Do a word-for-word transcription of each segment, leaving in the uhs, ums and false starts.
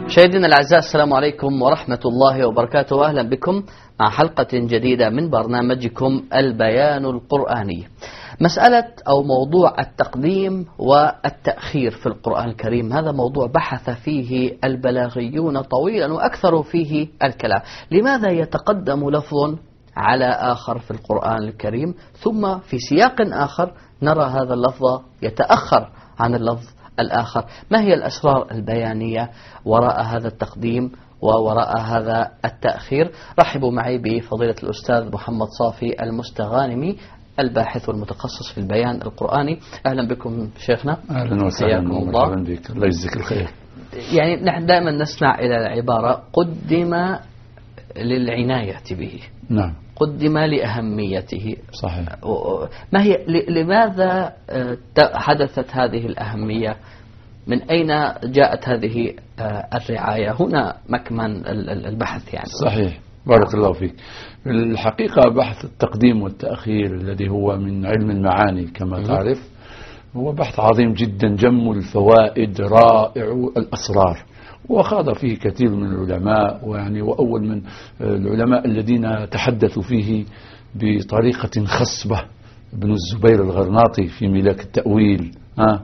مشاهدينا الأعزاء، السلام عليكم ورحمة الله وبركاته. أهلا بكم مع حلقة جديدة من برنامجكم البيان القرآني. مسألة أو موضوع التقديم والتأخير في القرآن الكريم هذا موضوع بحث فيه البلاغيون طويلا وأكثروا فيه الكلام. لماذا يتقدم لفظ على آخر في القرآن الكريم ثم في سياق آخر نرى هذا اللفظ يتأخر عن اللفظ الآخر؟ ما هي الأسرار البيانية وراء هذا التقديم ووراء هذا التأخير؟ رحبوا معي بفضيلة الأستاذ محمد صافي المستغانمي، الباحث والمتخصص في البيان القرآني. أهلا بكم شيخنا. أهلا وسهلا ومرحبا بك، الله يجزيك الخير. يعني نحن دائما نسمع إلى العبارة قدم للعناية به. نعم. قدم لأهميته. صحيح. ما هي لماذا حدثت هذه الأهمية؟ من أين جاءت هذه الرعاية؟ هنا مكمن البحث يعني. صحيح، بارك الله فيك. الحقيقة بحث التقديم والتأخير الذي هو من علم المعاني كما تعرف هو بحث عظيم جدا، جم الفوائد، رائع الأسرار، وخاض فيه كثير من العلماء، ويعني وأول من العلماء الذين تحدثوا فيه بطريقة خصبة ابن الزبير الغرناطي في ملاك التأويل، ها،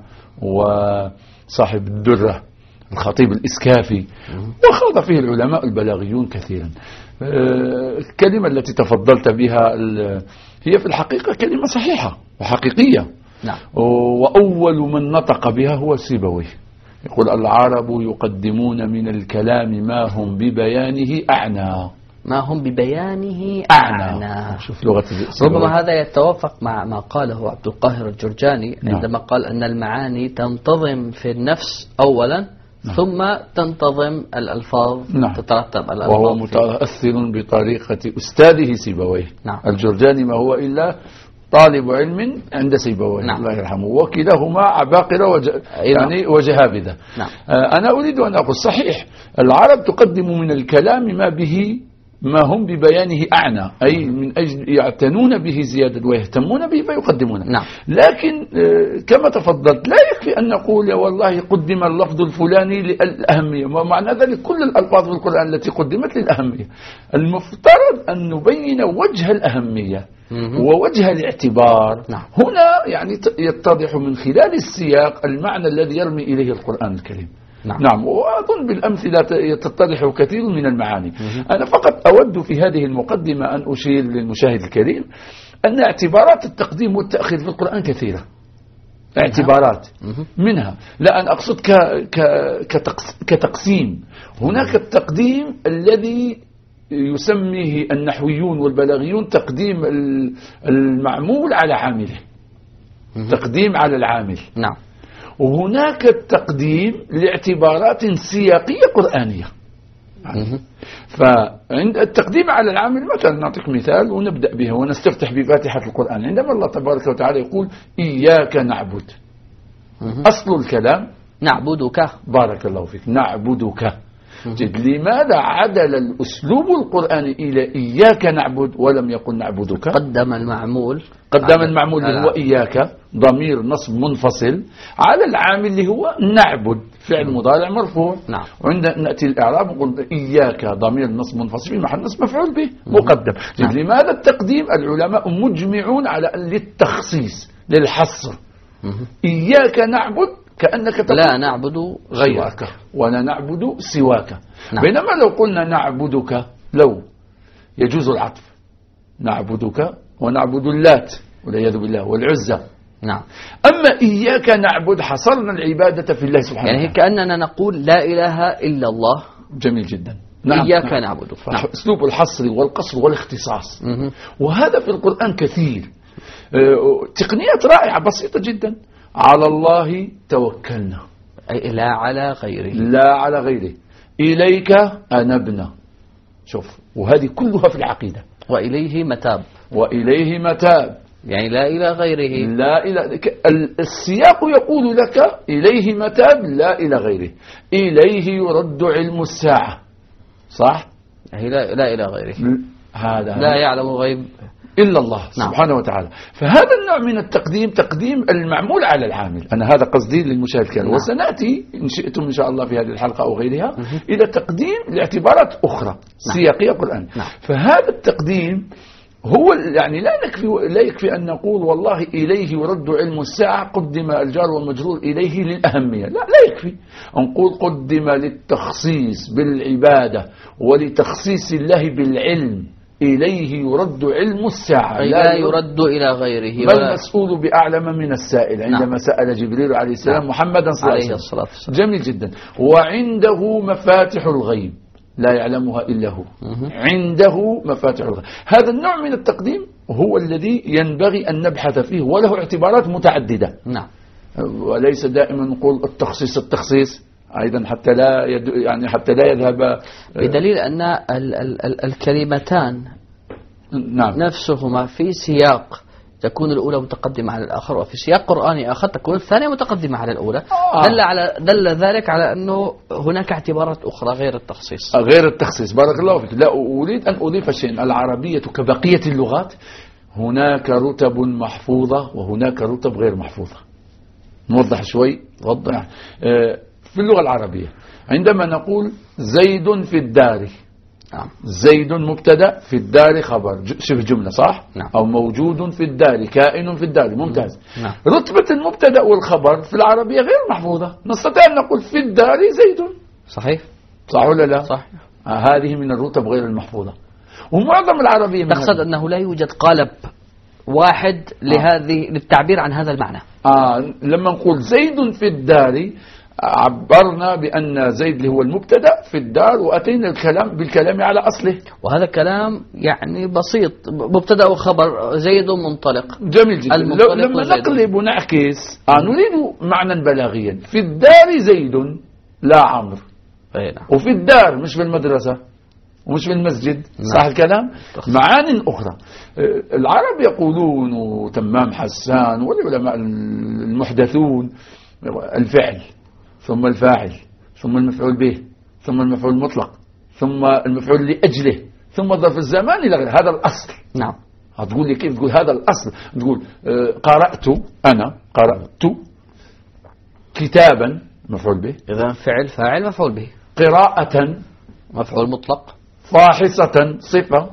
وصاحب الدرة الخطيب الإسكافي، وخاض فيه العلماء البلاغيون كثيرا. الكلمة التي تفضلت بها هي في الحقيقة كلمة صحيحة وحقيقية. نعم. وأول من نطق بها هو سيبويه، يقول العرب يقدمون من الكلام ما هم ببيانه أعنى. ما هم ببيانه أعنى, أعنى. شوف لغة ربما هذا يتوافق مع ما قاله عبد القاهر الجرجاني عندما نعم. قال أن المعاني تنتظم في النفس أولا نعم. ثم تنتظم الألفاظ نعم. تترتب الألفاظ، وهو متأثر بطريقة أستاذه سيبويه. نعم. الجرجاني ما هو إلا طالب علم عند سيبويه نعم. الله يرحمه، وكلاهما عباقرة وج... يعني وجهابذة. نعم. آه أنا أريد أن أقول صحيح العرب تقدم من الكلام ما به ما هم ببيانه أعنى، أي من أجل يعتنون به زيادة ويهتمون به فيقدمونه. نعم. لكن آه كما تفضلت لا يكفي أن نقول والله قدم اللفظ الفلاني للأهمية، ومعنى ذلك كل الألفاظ في القرآن التي قدمت للأهمية. المفترض أن نبين وجه الأهمية ووجه الاعتبار. نعم. هنا يعني يتضح من خلال السياق المعنى الذي يرمي إليه القرآن الكريم. نعم. نعم. وأظن بالأمثلة تتضح كثير من المعاني. مم. أنا فقط أود في هذه المقدمة أن أشير للمشاهد الكريم أن اعتبارات التقديم والتأخير في القرآن كثيرة. اعتبارات منها، لا أنا أقصد ك ك كتقس كتقسيم. هناك التقديم الذي يسميه النحويون والبلاغيون تقديم المعمول على عامله، تقديم على العامل. نعم. وهناك التقديم لاعتبارات سياقية قرآنية. فعند التقديم على العامل مثلا نعطيك مثال ونبدأ به ونستفتح بفاتحة القرآن. عندما الله تبارك وتعالى يقول إياك نعبد، أصل الكلام نعبدك. بارك الله فيك، نعبدك. جد لماذا عدل الأسلوب القرآني إلى إياك نعبد ولم يقل نعبدك؟ قدم المعمول قدم المعمول اللي هو إياك ضمير نصب منفصل على العامل اللي هو نعبد فعل مضارع مرفوع. نعم. وعندما نأتي الإعراب نقول إياك ضمير نصب منفصل في محل نصب مفعول به مقدم. جد نعم. لماذا التقديم؟ العلماء مجمعون على للتخصيص للحصر. إياك نعبد كأنك تقول لا نعبد غيرك ولا نعبد سواك. نعم. بينما لو قلنا نعبدك لو يجوز العطف، نعبدك ونعبد اللات والعياذ بالله والعزى. نعم. أما إياك نعبد حصرنا العبادة في الله سبحانه يعني وتعالى، يعني كأننا نقول لا إله إلا الله. جميل جدا. نعم. إياك نعم. نعبد. نعم. أسلوب الحصر والقصر والاختصاص. مه. وهذا في القرآن كثير. أه تقنيات رائعة بسيطة جدا. على الله توكلنا، أي لا على غيره، لا على غيره. إليك أنبنا، شوف، وهذه كلها في العقيدة. وإليه متاب، وإليه متاب، يعني لا إلى غيره. لا إلى السياق يقول لك إليه متاب لا إلى غيره. إليه يرد علم الساعة، صح؟ يعني لا, لا إلى غيره. هذا لا يعلم الغيب إلا الله نعم. سبحانه وتعالى. فهذا النوع من التقديم تقديم المعمول على العامل. أنا هذا قصدي للمشاهد الكريم. نعم. وسنأتي إن شئتم إن شاء الله في هذه الحلقة أو غيرها مه. إلى تقديم لاعتبارات أخرى نعم. سياقية قرآن. نعم. فهذا التقديم هو يعني لا يكفي لا يكفي أن نقول والله إليه يرد علم الساعة قدم الجار والمجرور إليه للأهمية. لا لا يكفي نقول قدم للتخصيص بالعبادة ولتخصيص الله بالعلم. إليه يرد علم الساعة لا, لا يرد إلى غيره. ما المسؤول بأعلم من السائل عندما نعم. سأل جبريل عليه السلام نعم. محمدا صلى الله عليه وسلم. جميل جدا. وعنده مفاتح الغيب لا يعلمها إلا هو. مه. عنده مفاتح الغيب. هذا النوع من التقديم هو الذي ينبغي أن نبحث فيه وله اعتبارات متعددة. نعم. وليس دائما نقول التخصيص التخصيص أيضا حتى لا يد يعني حتى لا يذهب بدليل أن ال ال ال الكلمتان نعم. نفسهما في سياق تكون الأولى متقدمة على الآخر، وفي سياق قرآني آخر تكون الثانية متقدمة على الأولى. آه. دل على دل ذلك على أنه هناك اعتبارات أخرى غير التخصيص. غير التخصيص. بارك الله فيك. لا أريد أن أضيف شيئا. العربية كبقية اللغات هناك رتب محفوظة وهناك رتب غير محفوظة. نوضح شوي. وضح. نعم. آه في اللغة العربية عندما نقول زيد في الدار نعم. زيد مبتدأ في الدار خبر شبه جملة صح نعم. أو موجود في الدار كائن في الدار ممتاز نعم. رتبة المبتدأ والخبر في العربية غير محفوظة. نستطيع أن نقول في الدار زيد صحيح صح ولا لا صح. آه هذه من الرتب غير المحفوظة. ومعظم العربية تقصد أنه لا يوجد قالب واحد لهذه للتعبير عن هذا المعنى. آه لما نقول زيد في الدار عبرنا بأن زيد اللي هو المبتدأ في الدار وأتينا الكلام بالكلام على أصله. وهذا كلام يعني بسيط مبتدأ وخبر زيد منطلق. جميل جدا. لما نقلب ونعكس آه نريد معنى بلاغيا. في الدار زيد لا عمرو وفي الدار مش في المدرسة ومش في المسجد صح الكلام. معان أخرى العرب يقولون وتمام حسان والعلماء المحدثون الفعل ثم الفاعل ثم المفعول به ثم المفعول المطلق ثم المفعول لأجله ثم ظرف الزمان إلى غيره. هذا الأصل. نعم. هتقول لي كيف تقول هذا الأصل؟ تقول آه قرأت أنا قرأت كتابا مفعول به. إذا فعل فاعل مفعول به. قراءة مفعول مطلق. فاحصة صفة.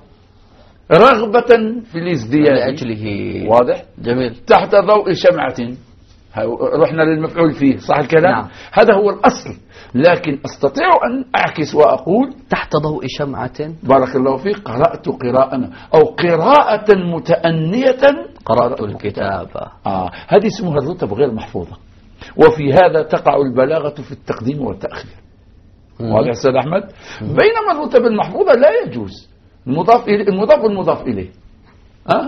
رغبة في الازدياد لأجله. واضح. جميل. تحت ضوء شمعة رحنا للمفعول فيه صح الكلام. نعم. هذا هو الأصل. لكن أستطيع أن أعكس وأقول تحت ضوء شمعة بارك الله فيك قرأت قراءة أو قراءة متأنية قرأت الكتاب. آه. هذه اسمها الرتب غير محفوظة. وفي هذا تقع البلاغة في التقديم والتأخير. واضح أستاذ أحمد. بينما الرتب المحفوظة لا يجوز المضاف إليه المضاف والمضاف إليه. أه؟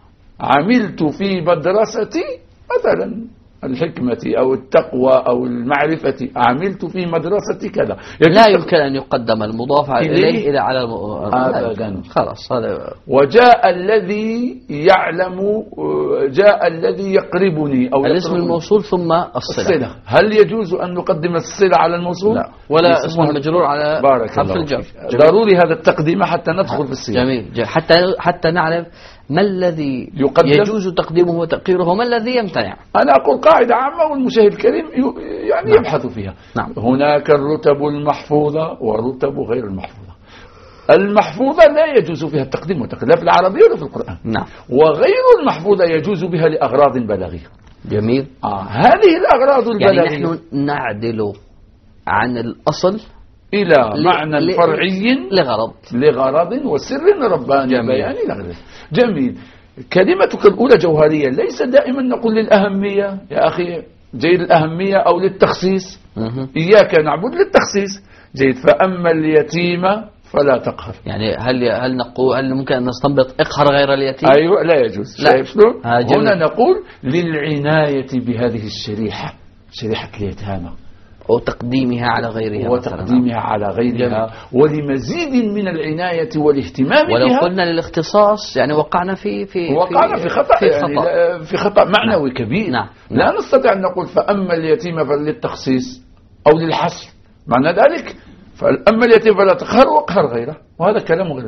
عملت في مدرستي مثلا الحكمة أو التقوى أو المعرفة عملت في مدرسة كذا. لا يمكن أن يقدم المضاف إليه إلى على أبدا. خلاص هذا. وجاء الذي يعلم جاء الذي يقربني أو الاسم الموصول ثم الصلة. الصلة. هل يجوز أن نقدم الصلة على الموصول؟ لا. ولا اسم المجرور على حرف الجر. ضروري هذا التقديم حتى ندخل في السياق. جميل. جميل. حتى حتى نعرف ما الذي يقدم يجوز تقديمه وتأخيره وما الذي يمتنع. أنا أقول قاعدة عامة والمشاهد الكريم يعني نعم. يبحث فيها. نعم. هناك الرتب المحفوظة ورتب غير المحفوظة. المحفوظة لا يجوز فيها التقديم والتأخير لا في العربية ولا في القرآن. نعم. وغير المحفوظة يجوز بها لأغراض بلاغية. جميل. آه. هذه الأغراض البلاغية يعني نحن نعدل عن الأصل إلى معنى فرعي لغرض لغرض وسر رباني بياني لغرض. جميل. كلمتك الأولى جوهرية. ليس دائما نقول للأهمية يا أخي جيد الأهمية أو للتخصيص. إياك نعبد للتخصيص جيد. فأما اليتيم فلا تقهر. يعني هل هل نقول هل ممكن أن نستنبط اقهر غير اليتيم؟ أيوة لا يجوز. لا. شايف شلون؟ هنا نقول للعناية بهذه الشريحة شريحة اليتامى وتقديمها على غيرها وتقديمها على غيرها ولمزيد من العناية والاهتمام ولو بها. قلنا للاختصاص يعني وقعنا في في وقعنا في, في خطأ في يعني خطأ, في خطأ معنوي نعم. كبير. نعم. لا نعم. نستطيع أن نقول فأما اليتيم فللتخصيص أو للحصر. معنى ذلك فأما اليتيم فلا تقهر واقهر غيره وهذا كلام غير.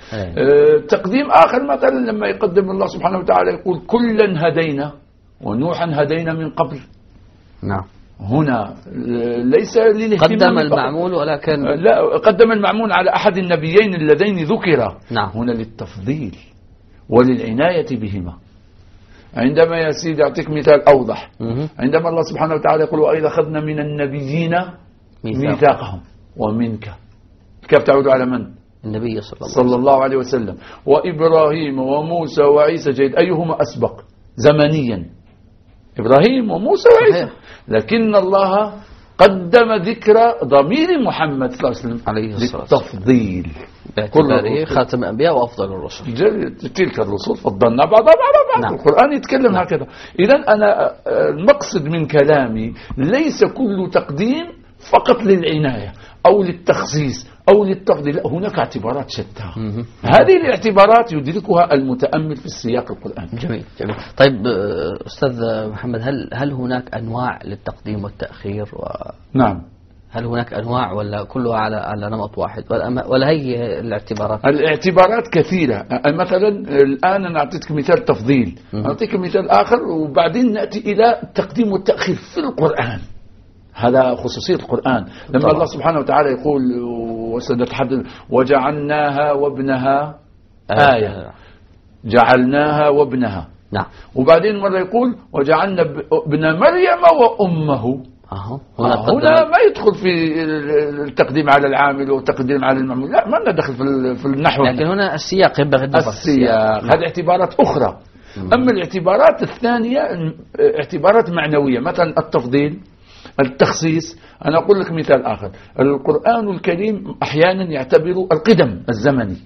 آه تقديم آخر مثلا لما يقدم الله سبحانه وتعالى يقول كلا هدينا ونوحا هدينا من قبل. نعم. هنا ليس للاهتمام قدم المعمول ولكن لا، قدم المعمول على أحد النبيين اللذين ذكرا. نعم. هنا للتفضيل وللعناية بهما. عندما يا سيدي أعطيك مثال أوضح، عندما الله سبحانه وتعالى يقول وإذا أخذنا من النبيين ميثاقهم ومنك، كيف تعود على من؟ النبي صلى الله, صلى الله عليه وسلم. وإبراهيم وموسى وعيسى، جيد، أيهما أسبق زمنيا؟ إبراهيم وموسى وعيسى. لكن الله قدم ذكر ضمير محمد صلى الله عليه وسلم عليه الصلاة والسلام للتفضيل، باعتباره خاتم الأنبياء وأفضل الرسل. تلك الرسل فضلنا بعضها على بعض. نعم. القرآن يتكلم نعم. هكذا. إذن أنا المقصد من كلامي ليس كل تقديم فقط للعناية أو للتخصيص أو للتفضيل، هناك اعتبارات شتى. هذه الاعتبارات يدركها المتأمل في السياق القرآني. جميل جميل. طيب أستاذ محمد، هل هل هناك أنواع للتقديم والتأخير؟ و... نعم. هل هناك أنواع ولا كلها على على نمط واحد ولا, ولا هي الاعتبارات؟ الاعتبارات كثيرة. مثلا الآن أنا أعطيتك مثال تفضيل، أعطيك مثال آخر وبعدين نأتي إلى التقديم والتأخير في القرآن. هذا خصوصية القرآن. لما طبعا. الله سبحانه وتعالى يقول وسنتحدث وجعلناها وابنها آية، جعلناها وابنها. نعم. وبعدين مرة يقول وجعلنا ابن مريم وأمه. أهو. هنا, آه هنا ما يدخل في التقديم على العامل والتقديم على المعمول، لا، ما لنا دخل في النحو. لكن هنا السياق ينبغي النظر. السياق هذه اعتبارات أخرى. مم. أما الاعتبارات الثانية اعتبارات معنوية، مثلا التفضيل، التخصيص. أنا أقول لك مثال آخر، القرآن الكريم أحيانا يعتبر القدم الزمني،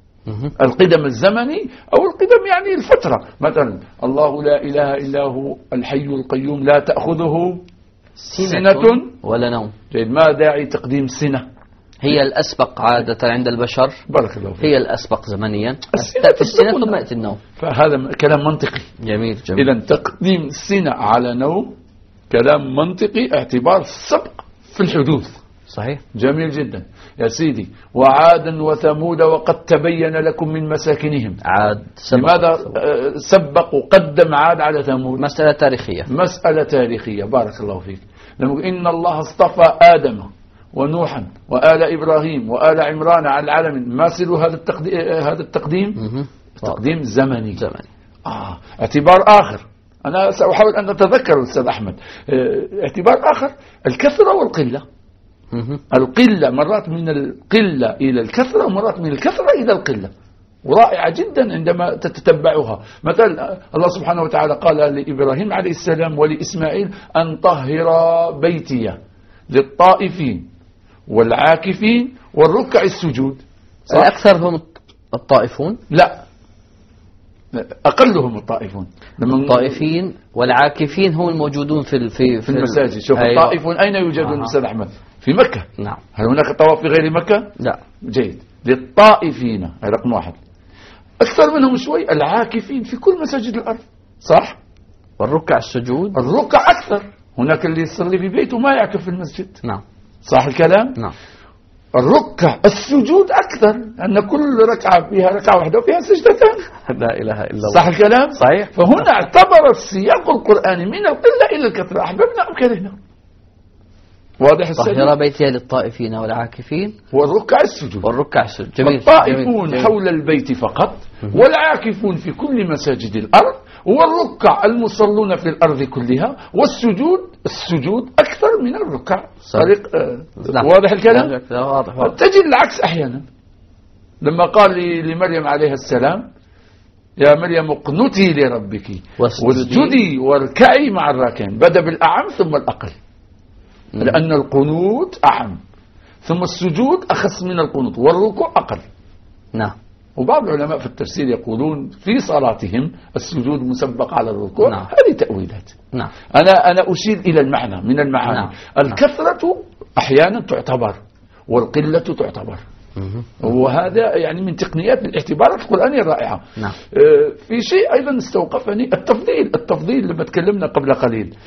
القدم الزمني أو القدم يعني الفترة. مثلا الله لا إله إلا هو الحي القيوم لا تأخذه سنة, سنة ولا نوم. جيد، ما داعي تقديم سنة؟ هي الأسبق عادة عند البشر. بارك الله فيك. هي الأسبق زمنيا في السنة ثم يأتي النوم. فهذا كلام منطقي. جميل جميل. إذن تقديم السنة على نوم كلام منطقي، اعتبار السبق في الحدوث. صحيح. جميل جدا يا سيدي. وعادا وثمود وقد تبين لكم من مساكنهم. عاد سبق. لماذا سبق وقدم عاد على ثمود؟ مسألة تاريخية. مسألة تاريخية. بارك الله فيك. لما إن الله اصطفى آدم ونوحا وآل إبراهيم وآل عمران على العالمين، ما سر هذا التقديم؟ هذا التقديم تقديم زمني. زمني. آه. اعتبار آخر، أنا سأحاول أن أتذكر الأستاذ أحمد. اعتبار آخر الكثرة والقلة. القلة مرات من القلة إلى الكثرة ومرات من الكثرة إلى القلة، ورائعة جدا عندما تتتبعها. مثلا الله سبحانه وتعالى قال لإبراهيم عليه السلام ولإسماعيل أن طهر بيتي للطائفين والعاكفين والركع السجود. الأكثر هم الطائفون؟ لا، أقلهم الطائفون. الطائفين والعاكفين هم الموجودون في في في المساجد. شوف أيوة. الطائفون أين يوجدون أستاذ آه. أحمد؟ في مكة. نعم. هل هناك طواف في غير مكة؟ لا. جيد. للطائفين رقم واحد. أكثر منهم شوي العاكفين في كل مساجد الأرض. صح؟ والركع السجود. الركع أكثر. هناك اللي يصلي في بيته ما يعكف في المسجد. نعم. صح الكلام؟ نعم. الركع السجود أكثر، أن كل ركعة فيها ركعة واحدة وفيها سجدتان. لا إله إلا الله. صح الكلام؟ صحيح. فهنا اعتبر السياق القرآني من القلة إلى الكثرة، أحببنا أم كرهنا. واضح السبيل؟ طهر بيتي للطائفين والعاكفين والركع السجود. والركع السجود. جميل. الطائفون جميل. حول البيت فقط، والعاكفون في كل مساجد الأرض، والركع المصلون في الأرض كلها، والسجود السجود أكثر من الركع. طريق آه واضح الكلام؟ واضح واضح. تجد العكس أحيانا. لما قال لمريم عليه السلام يا مريم اقنتي لربك واسجدي واركعي مع الراكعين، بدأ بالأعم ثم الأقل، لأن القنوت أعم، ثم السجود أخص من القنوت، والركوع أقل. نعم. وبعض العلماء في التفسير يقولون في صلاتهم السجود مسبق على الركوع. نعم. هذه تأويلات. نعم. أنا أنا أشير إلى المعنى من المعاني. نعم. الكثرة أحيانا تعتبر والقلة تعتبر. وهذا يعني من تقنيات الاعتبارات القرآنية الرائعة. نعم. في شيء أيضا استوقفني، التفضيل. التفضيل لما تكلمنا قبل قليل،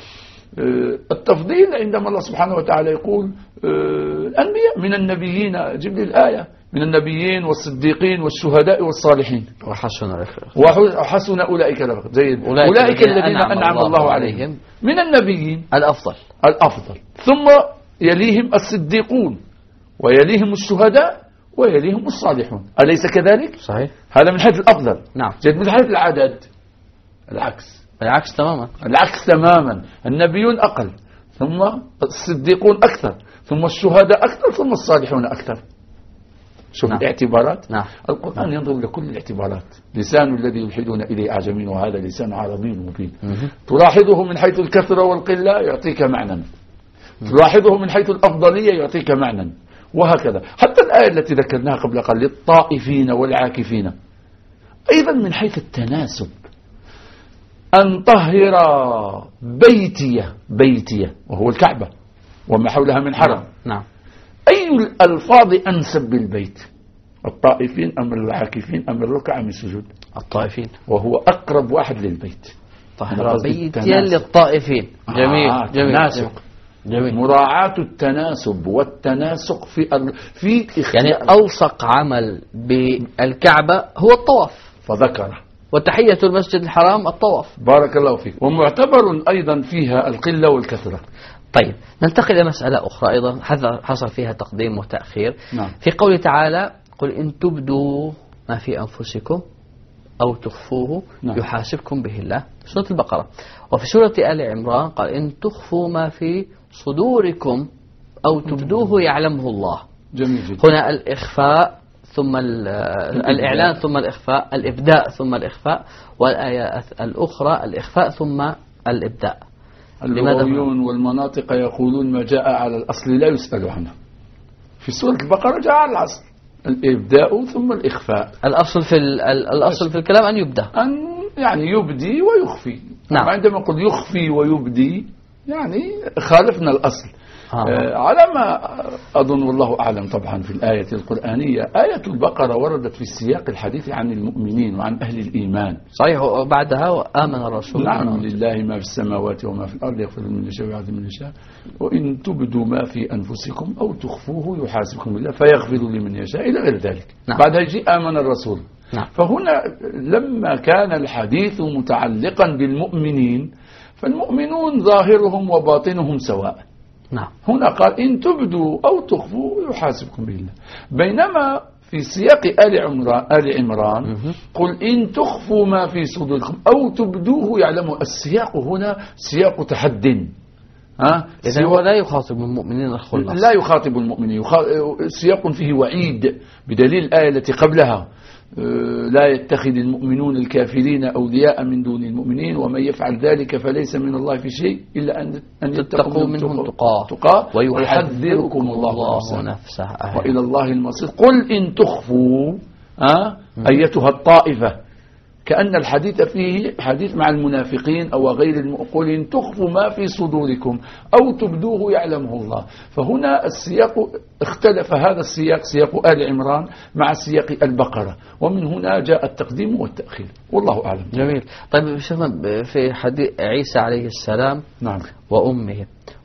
التفضيل عندما الله سبحانه وتعالى يقول الأنبياء من النبيين، جيب لي الآية من النبيين والصديقين والشهداء والصالحين وحسن رفيقا وحسن أولئك رفيقا زي أولئك, أولئك الذين أنعم الله عليهم من النبيين الأفضل الأفضل، ثم يليهم الصديقون ويليهم الشهداء ويليهم الصالحون، أليس كذلك؟ صحيح. هذا من حيث الأفضل. نعم. جد من حيث العدد العكس العكس تماما العكس تماما، النبيون أقل، ثم الصديقون أكثر، ثم الشهداء أكثر، ثم الصالحون أكثر. شوف نعم. الاعتبارات. نعم. القرآن ينظر لكل الاعتبارات. لسان الذي يلحدون إليه أعجمي وهذا لسان عربي مبين. تلاحظه من حيث الكثرة والقلة يعطيك معنى، تلاحظه من حيث الأفضلية يعطيك معنى، وهكذا. حتى الآية التي ذكرناها قبل قليل للطائفين والعاكفين أيضا من حيث التناسب، أن طهر بيتي بيتي وهو الكعبة وما حولها من حرم. نعم. أي الألفاظ أنسب بالبيت؟ الطائفين أم العاكفين أم الركع أم السجود؟ الطائفين، وهو أقرب واحد للبيت. طهر بيتي للطائفين. جميل. آه جميل. تناسق. جميل. مراعاة التناسب والتناسق في ال... في يعني ألصق عمل بالكعبة هو الطواف، فذكره وتحية المسجد الحرام الطواف. بارك الله فيك. ومعتبر أيضا فيها القلة والكثرة. طيب ننتقل إلى مسألة أخرى أيضا حصل فيها تقديم وتأخير. نعم. في قوله تعالى قل إن تبدوا ما في أنفسكم أو تخفوه نعم. يحاسبكم به الله، سورة البقرة. وفي سورة آل عمران قال إن تخفوا ما في صدوركم أو تبدوه يعلمه الله. جميل جدا. هنا الإخفاء ثم الإعلان ثم الإخفاء، الإبداء ثم الإخفاء، والآية الأخرى الإخفاء ثم الإبداء. اللغويون والمناطق يقولون ما جاء على الأصل لا يسأل عنه. في سورة البقرة جاء على الأصل الإبداء ثم الإخفاء. الأصل في الأصل في الكلام أن يبدأ، أن يعني يبدي ويخفي. نعم. عندما قل يخفي ويبدي يعني خالفنا الأصل. آه. آه على ما أظن والله أعلم طبعا في الآية القرآنية. آية البقرة وردت في السياق الحديث عن المؤمنين وعن أهل الإيمان. صحيح. وبعدها وآمن الرسول. نعم. لله ما في السماوات وما في الأرض يغفر من يشاء ويعذب من يشاء وإن تبدوا ما في أنفسكم أو تخفوه يحاسبكم بالله فيغفر لمن يشاء إلى غير ذلك. نعم. بعدها يجي آمن الرسول. نعم. فهنا لما كان الحديث متعلقا بالمؤمنين فالمؤمنون ظاهرهم وباطنهم سواء. نعم. هنا قال إن تبدوا أو تخفوا يحاسبكم بالله، بينما في سياق آل عمران, آل عمران قل إن تخفوا ما في صدوركم أو تبدوه يعلمه. السياق هنا سياق تحد. ها؟ إذن هو لا يخاطب المؤمنين الخلاص، لا يخاطب المؤمنين، سياق فيه وعيد بدليل الآية التي قبلها لا يتخذ المؤمنون الكافرين أولياء من دون المؤمنين ومن يفعل ذلك فليس من الله في شيء إلا أن أن يتقوا منهم تقاه ويحذركم الله نفسه وإلى الله المصير. قل إن تخفوا أه؟ أيتها الطائفة، كأن الحديث فيه حديث مع المنافقين أو غير المؤمنين. إن تخفوا ما في صدوركم أو تبدوه يعلمه الله. فهنا السياق اختلف، هذا السياق سياق آل عمران مع سياق البقرة، ومن هنا جاء التقديم والتأخير والله أعلم. جميل. طيب شفنا في حديث عيسى عليه السلام نعم وأمه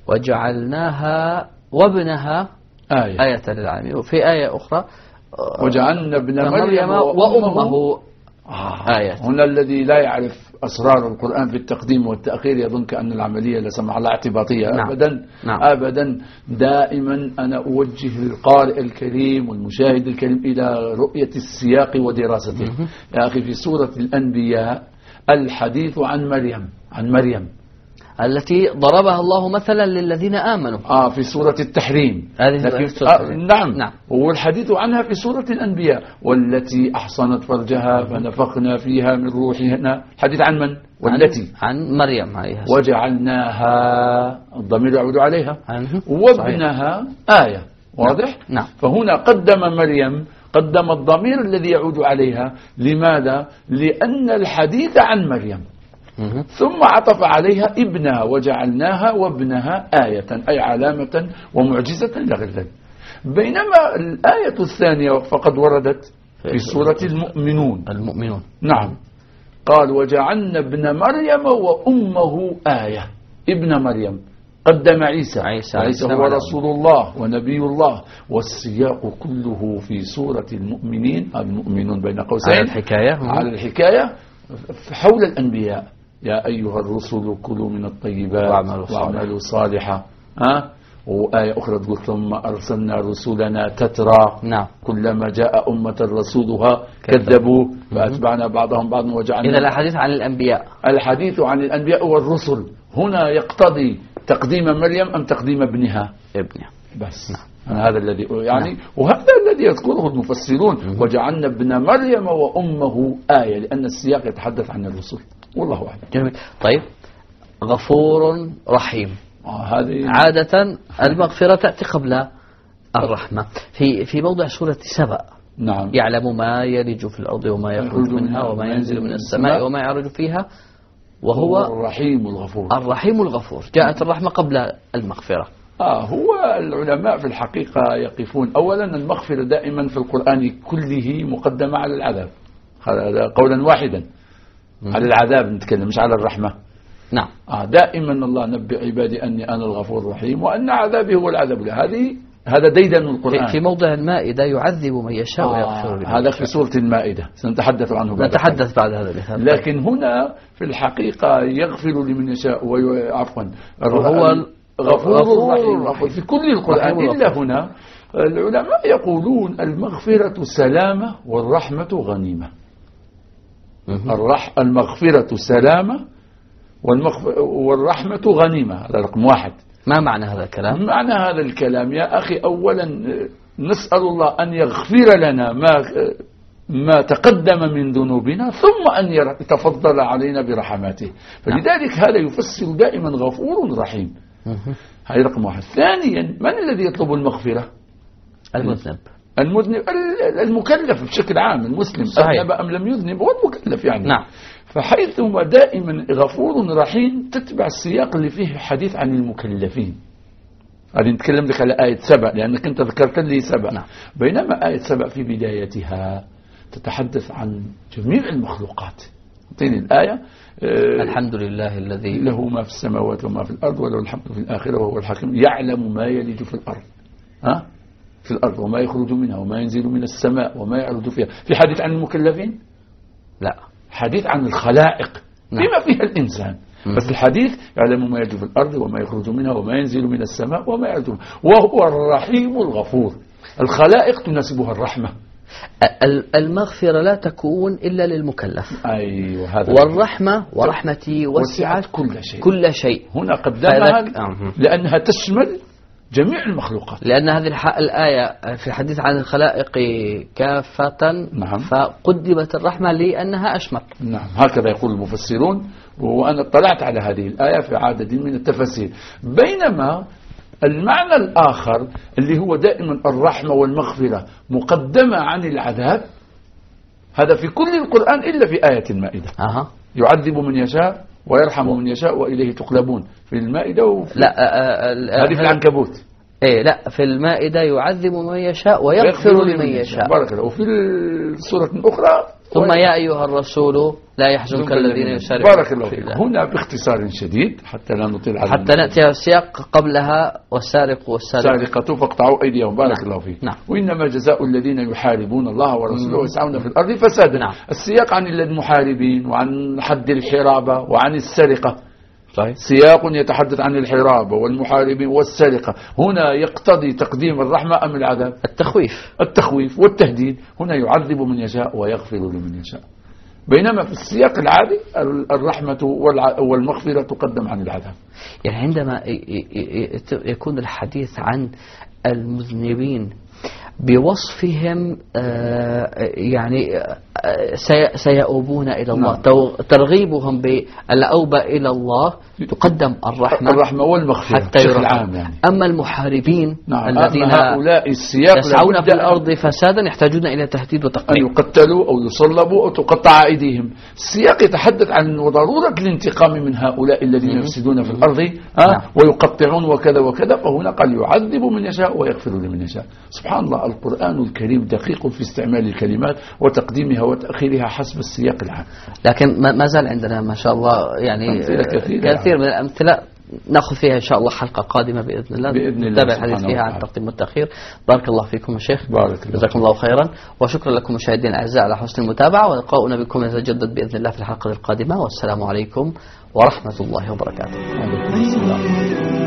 وجعلناها وابنها آية, آية للعالمين. وفي آية أخرى وجعلنا ابن مريم وأمه آه. آية. هنا الذي لا يعرف أسرار القرآن في التقديم والتأخير يظن كأن العملية لا سمح الله اعتباطية. نعم. أبدا نعم. أبدا. دائما أنا أوجه القارئ الكريم والمشاهد الكريم إلى رؤية السياق ودراسته. يا أخي في سورة الأنبياء الحديث عن مريم عن مريم التي ضربها الله مثلا للذين آمنوا آه في سورة التحريم. لكن آه نعم. نعم. والحديث عنها في سورة الأنبياء والتي أحصنت فرجها فنفخنا فيها من روحنا. حديث عن من؟ والتي عن, عن مريم عليها السلام. وجعلناها الضمير يعود عليها عنه. وابنها آية. واضح؟ نعم. فهنا قدم مريم، قدم الضمير الذي يعود عليها. لماذا؟ لأن الحديث عن مريم. ثم عطف عليها ابنها وجعلناها وابنها آية أي علامة ومعجزة لغير ذلك. بينما الآية الثانية فقد وردت في سورة المؤمنون. المؤمنون نعم. قال وجعلنا ابن مريم وأمه آية. ابن مريم قدم عيسى عيسى, عيسى هو رسول الله ونبي الله. والسياق كله في سورة المؤمنين، المؤمنون بين قوسين، على الحكاية على الحكاية حول الأنبياء. يا أيها الرسل كلوا من الطيبات واعملوا, واعملوا صالحا. ها وآية أخرى تقول ثم أرسلنا رسولنا تترى. نعم. كلما جاء أمة رسولها كذبوا فأتبعنا بعضهم بعضا وجعلنا. إذا الحديث عن الأنبياء، الحديث عن الأنبياء والرسل هنا يقتضي تقديم مريم أم تقديم ابنها؟ ابنها بس. نعم. هذا الذي يعني نعم. وهذا الذي يذكره المفسرون. مم. وجعلنا ابن مريم وأمه آية، لأن السياق يتحدث عن الرسل. والله أعلم. جميل. طيب، غفور رحيم. آه هذه عادة المغفرة تأتي قبل الرحمة. في في موضع سورة سبأ. نعم. يعلم ما يلج في الأرض وما يخرج منها وما ينزل من السماء وما يعرج فيها وهو الرحيم الغفور. الرحيم الغفور. جاءت الرحمة قبل المغفرة. آه هو العلماء في الحقيقة يقفون أولا المغفرة دائما في القرآن كله مقدمة على العذاب، هذا قولا واحدا. م. على العذاب نتكلم مش على الرحمة. نعم. آه دائما الله نبئ عبادي أني أنا الغفور الرحيم وأن عذابي هو العذاب له. هذه هذا ديدا من القرآن. في موضع المائدة يعذب من يشاء ويغفر لمن آه هذا في سورة المائدة سنتحدث عنه بعد نتحدث بعد هذا الإخوان. لكن هنا في الحقيقة يغفر لمن يشاء وعفوا وهو غفور رحيم في كل القرآن إلا هنا. العلماء يقولون المغفرة سلامة والرحمة غنيمة. الرح المغفرة سلامة والرحمة غنيمة. هذا رقم واحد. ما معنى هذا الكلام؟ معنى هذا الكلام يا أخي أولا نسأل الله أن يغفر لنا ما ما تقدم من ذنوبنا ثم أن يتفضل علينا برحماته. فلذلك هذا يفسر دائما غفور رحيم. هذا رقم واحد. ثانيا من الذي يطلب المغفرة؟ المذنب. المذنب المكلف بشكل عام المسلم. أذنب أم لم يذنب هو المكلف يعني. نعم. فحيث هو دائما غفور رحيم تتبع السياق اللي فيه حديث عن المكلفين. هذه نتكلم لك على آية سبأ لأنك أنت ذكرت لي سبأ. نعم. بينما آية سبأ في بدايتها تتحدث عن جميع المخلوقات. اعطيني الآية. آه الحمد لله الذي له ما في السماوات وما في الأرض وله الحمد في الآخرة وهو الحكيم يعلم ما يلج في الأرض ها في الأرض وما يخرج منها وما ينزل من السماء وما يعرج فيها. في حديث عن المكلفين؟ لا، حديث عن الخلائق بما فيها الإنسان. م. بس الحديث يعلم ما يلج في الأرض وما يخرج منها وما ينزل من السماء وما يعرج منها وهو الرحيم الغفور. الخلائق تناسبها الرحمة. المغفرة لا تكون إلا للمكلف. أيوة هذا. والرحمة ورحمتي وسعت كل شيء. كل شيء. هنا قدمها لأنها تشمل جميع المخلوقات. لأن هذه الآية في الحديث عن الخلائق كافة. نعم. فقدمت الرحمة لأنها أشمل. نعم هكذا يقول المفسرون. وأنا اطلعت على هذه الآية في عدد من التفاسير. بينما المعنى الآخر اللي هو دائما الرحمة والمغفرة مقدمة عن العذاب هذا في كل القرآن إلا في آية المائدة. أها. يعذب من يشاء ويرحم من يشاء وإليه تقلبون في المائدة وفي لا آه هذه في العنكبوت. إيه لا في المائدة يعذب من يشاء ويغفر لمن يشاء. بارك الله. وفي السورة الأخرى ثم يا أيها الرسول لا يحزنك الذين يسارعون. بارك الله فيك. هنا باختصار شديد حتى لا نطيل على حتى نأتي السياق قبلها والسارق والسارقة سارقة فاقطعوا أيديهم. بارك نعم. الله فيك. نعم. وإنما جزاء الذين يحاربون الله ورسوله ويسعون في الأرض فسادا. نعم. السياق عن المحاربين وعن حد الحرابة وعن السرقة. صحيح. سياق يتحدث عن الحرابة والمحاربين والسرقة. هنا يقتضي تقديم الرحمة أم العذاب؟ التخويف. التخويف والتهديد. هنا يعذب من يشاء ويغفر لمن يشاء. بينما في السياق العادي الرحمة والمغفرة تقدم عن العذاب. يعني عندما يكون الحديث عن المذنبين بوصفهم يعني سيؤوبون إلى الله. نعم. ترغيبهم بالأوبة إلى الله تقدم الرحمة الرحمة والمغفرة حتى يرحم يعني. أما المحاربين. نعم. الذين هؤلاء السياق يسعون في الأرض فسادا يحتاجون إلى تهديد وتقريب. أن يقتلوا أو يصلبوا أو تقطع أيديهم. السياق يتحدث عن ضرورة الانتقام من هؤلاء الذين يفسدون في الأرض نعم. ويقطعون وكذا وكذا. فهنا قال يعذب من يشاء ويغفر لمن يشاء. سبحان الله القرآن الكريم دقيق في استعمال الكلمات وتقديمها وتأخيرها حسب السياق العام. لكن ما زال عندنا ما شاء الله يعني كثير, كثير من الأمثلة نأخذ فيها إن شاء الله حلقة قادمة بإذن الله بإذن الله نتابع الحديث فيها عن التقديم والتأخير. بارك الله فيكم يا شيخ، بارك الله جزاكم الله خيرا، وشكرا لكم مشاهدينا الأعزاء على حسن المتابعة، ولقاؤنا بكم يتجدد بإذن الله في الحلقة القادمة، والسلام عليكم ورحمة الله وبركاته. وعليكم السلام.